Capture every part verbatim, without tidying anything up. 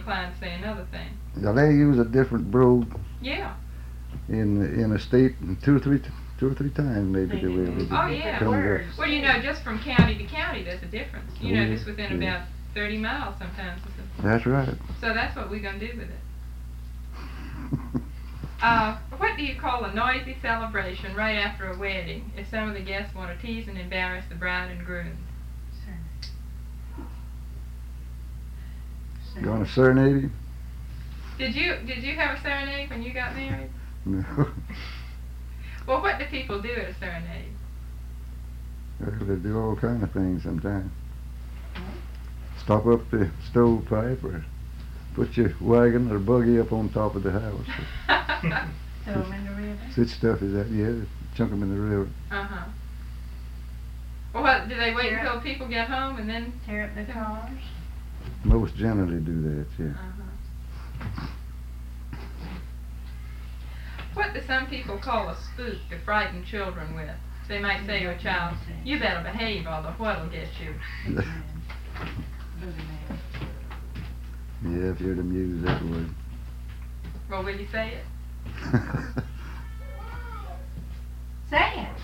inclined to say another thing. Now they use a different brogue Yeah. in in a state two or three t- two or three times maybe They they will. do. They Oh, just yeah. come to- Words. Well, you know, just from county to county, there's a difference. You Oh, know, yeah, just within yeah. about thirty miles sometimes. It's a- That's right. So that's what we're going to do with it. Uh, what do you call a noisy celebration right after a wedding if some of the guests want to tease and embarrass the bride and groom? You want to serenade him? Did you did you have a serenade when you got married? No. Well, what do people do at a serenade? Well, they do all kind of things sometimes. Stop up the stovepipe or put your wagon or buggy up on top of the house. Throw 'em in the river. Such stuff as that, yeah. Chunk them in the river. Uh-huh. Well, what, do they wait Tear until up- people get home and then? Tear up the cars. Most generally do that, yeah. Uh-huh. What do some people call a spook to frighten children with? They might say to a child, you better behave or the what'll get you. Boogeyman. Boogeyman. Yeah, if you'd have used that word. Well, will you say it? Say it.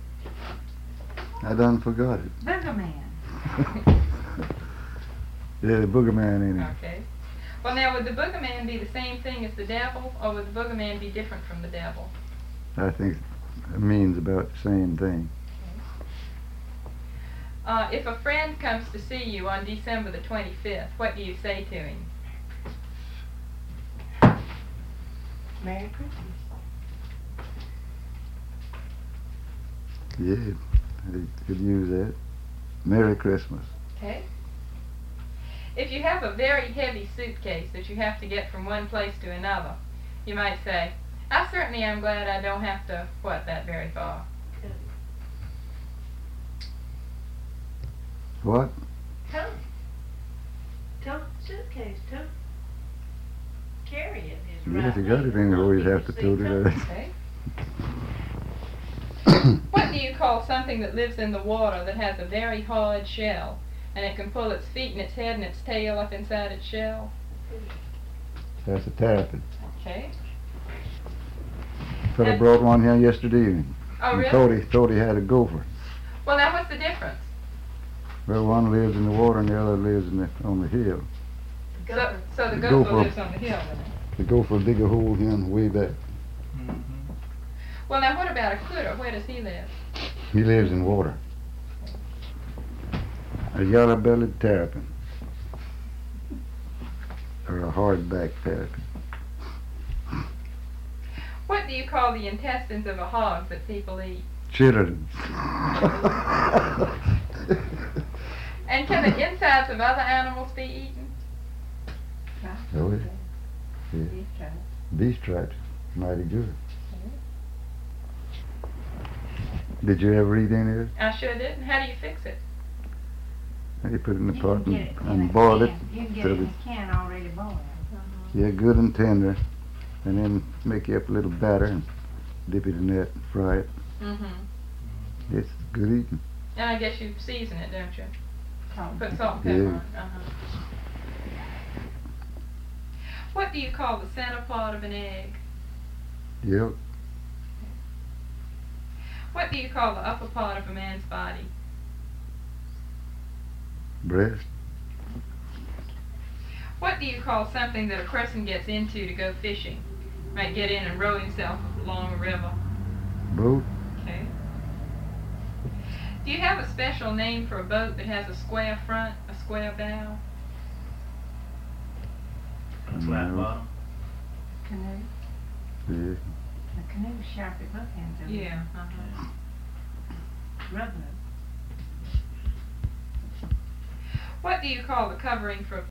I done forgot it. Boogeyman. Yeah, the boogeyman ain't it? Okay. Well, now, would the boogeyman be the same thing as the devil, or would the boogeyman be different from the devil? I think it means about the same thing. Uh, if a friend comes to see you on December the twenty-fifth, what do you say to him? Merry Christmas. Yeah, they could use that. Merry Christmas. Okay. If you have a very heavy suitcase that you have to get from one place to another, you might say, I certainly am glad I don't have to, what, that very far. What? Tote. Tote suitcase. Tote. Carry it is Yeah, right. if you got it anywhere, you'd have to tote it out. Okay. What do you call something that lives in the water that has a very hard shell, and it can pull its feet and its head and its tail up inside its shell? That's a terrapin. Okay. Fella And- brought one here yesterday evening. Oh, and really? Thought he, thought he had a gopher. Well, now, what's the difference? Well, one lives in the water and the other lives in the, on the hill. So, so the The gopher gopher. lives on the hill, then. The gopher dig a hole here and way back. Well, now, what about a critter? Where does he live? He lives in water. A yellow-bellied terrapin. Or a hardback terrapin. What do you call the intestines of a hog that people eat? Chitterlings. And can the insides of other animals be eaten? Oh, yeah. Yeah. Beef trout. Beef stripes. Mighty good. Did you ever eat any of it? I sure didn't. How do you fix it? You put it in the You pot can and, get it in and a boil it. can. You can get till it in it's- a can already boiled. Yeah, good and tender. And then make you up a little batter and dip it in that and fry it. Mm-hmm. It's good eating. And I guess you season it, don't you? Salt. Put salt and pepper Yeah. on it. Uh-huh. What do you call the center part of an egg? Yep. What do you call the upper part of a man's body? Breast. What do you call something that a person gets into to go fishing? Might get in and row himself along a river. Boat. Okay. Do you have a special name for a boat that has a square front, a square bow? And a flat No. bottom. Canoe. Yeah. The canoe's sharp at both ends. isn't it? Yeah. Uh-huh. Rubber. What do you call the covering for a